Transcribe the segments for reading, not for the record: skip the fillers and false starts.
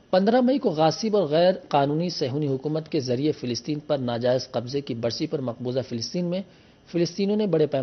15 مئی کو غاصب اور غیر قانونی صہیونی حکومت کے ذریعے فلسطین پر ناجائز قبضے کی برسی پر مقبوضہ فلسطین میں فلسطینیوں نے بڑے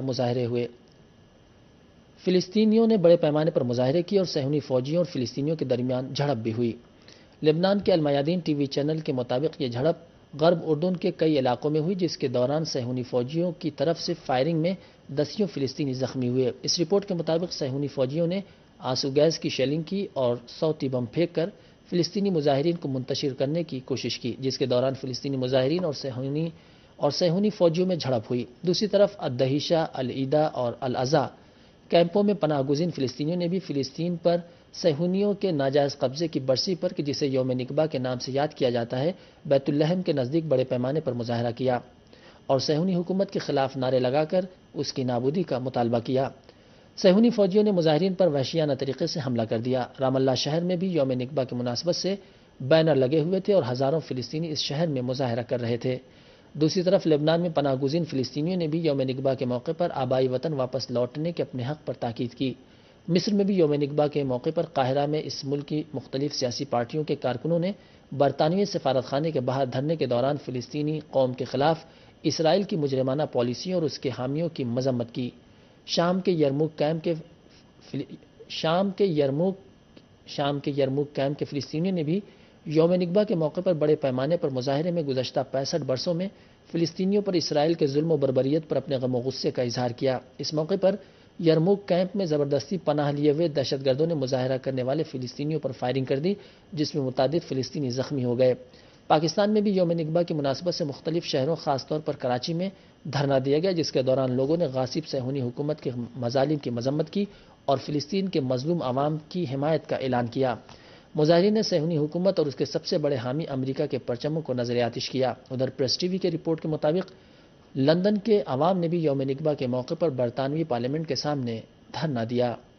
پیمانے پر مظاہرے کیے اور صہیونی فوجیوں اور فلسطینیوں کے درمیان جھڑپ بھی ہوئی۔ لبنان کے المیادین ٹی وی چینل کے مطابق یہ جھڑپ غرب اردن کے کئی علاقوں میں ہوئی، جس کے دوران صہیونی فوجیوں کی طرف سے فائرنگ میں دسیوں فلسطینی زخمی ہوئے۔ اس رپورٹ کے مطابق صہیونی فوجیوں نے آنسو گیس کی شیلنگ کی اور صوتی بم پھینک کر فلسطینی مظاہرین کو منتشر کرنے کی کوشش کی، جس کے دوران فلسطینی مظاہرین اور صہیونی فوجیوں میں جھڑپ ہوئی۔ دوسری طرف الدہیشہ، العیدہ اور العزا کیمپوں میں پناہ گزین فلسطینیوں نے بھی فلسطین پر صہیونیوں کے ناجائز قبضے کی برسی پر، کہ جسے یوم نکبہ کے نام سے یاد کیا جاتا ہے، بیت اللحم کے نزدیک بڑے پیمانے پر مظاہرہ کیا اور صہیونی حکومت کے خلاف نعرے لگا کر اس کی نابودی کا مطالبہ کیا۔ صہیونی فوجیوں نے مظاہرین پر وحشیانہ طریقے سے حملہ کر دیا۔ رام اللہ شہر میں بھی یوم نکبہ کی مناسبت سے بینر لگے ہوئے تھے اور ہزاروں فلسطینی اس شہر میں مظاہرہ کر رہے تھے۔ دوسری طرف لبنان میں پناہ گزین فلسطینیوں نے بھی یوم نکبہ کے موقع پر آبائی وطن واپس لوٹنے کے اپنے حق پر تاکید کی۔ مصر میں بھی یوم نکبہ کے موقع پر قاہرہ میں اس ملک کی مختلف سیاسی پارٹیوں کے کارکنوں نے برطانوی سفارت خانے کے باہر دھرنے کے دوران فلسطینی قوم کے خلاف اسرائیل کی مجرمانہ پالیسیوں اور اس کے حامیوں کی مذمت کی۔ شام کے یرموک کیمپ کے فلسطینیوں نے بھی یوم نکبہ کے موقع پر بڑے پیمانے پر مظاہرے میں گزشتہ 65 برسوں میں فلسطینیوں پر اسرائیل کے ظلم و بربریت پر اپنے غم و غصے کا اظہار کیا۔ اس موقع پر یرموک کیمپ میں زبردستی پناہ لیے ہوئے دہشت گردوں نے مظاہرہ کرنے والے فلسطینیوں پر فائرنگ کر دی، جس میں متعدد فلسطینی زخمی ہو گئے۔ پاکستان میں بھی یوم نکبہ کی مناسبت سے مختلف شہروں خاص طور پر کراچی میں دھرنا دیا گیا، جس کے دوران لوگوں نے غاصب صہیونی حکومت کے مظالم کی مذمت کی اور فلسطین کے مظلوم عوام کی حمایت کا اعلان کیا۔ مظاہرین نے صہیونی حکومت اور اس کے سب سے بڑے حامی امریکہ کے پرچموں کو نظر آتش کیا۔ ادھر پریس ٹی وی کے رپورٹ کے مطابق لندن کے عوام نے بھی یوم نکبہ کے موقع پر برطانوی پارلیمنٹ کے سامنے دھرنا دیا۔